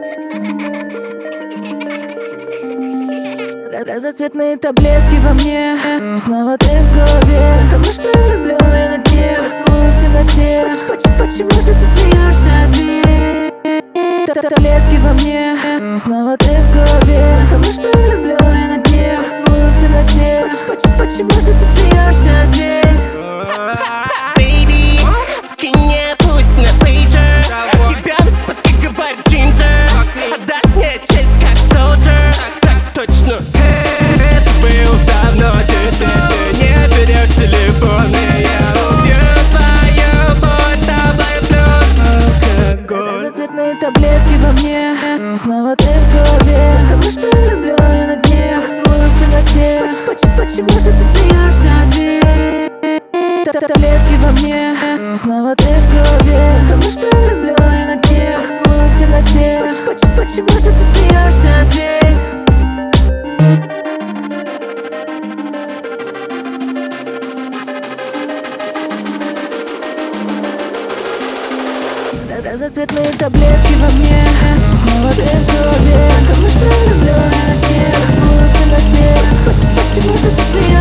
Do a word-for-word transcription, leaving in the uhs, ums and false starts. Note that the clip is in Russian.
Разноцветные таблетки во мне, снова ты в голове. Потому что я влюблённый на дне, поцелуй в темноте. Почему же ты смеешься, ответь? Таблетки во мне, снова ты в голове. Потому что я влюблённый на дне, поцелуй в темноте. Почему же ты смеешься, ответь? Baby, скинь мне пусть на пейджер. Тебя бесподвиговать джинджер. Отдаст мне честь как солджер. Так точно. Это было давно, ты, ты, ты не берешь телефон, и я убью твою боль, добавлю алкоголь. Разноцветные таблетки во мне, снова ты в голове. Потому что я влюблённый на дне, поцелуй в темноте. Почему же ты смеешься, ответь? Таблетки во мне, снова ты в голове. Потому что я влюблённый на дне, поцелуй в темноте. Почему же ты смеешься, ответь? Разноцветные таблетки во мне, снова ты в голове. Потому что я влюблённый на дне, поцелуй в темноте. Почему же ты смеешься?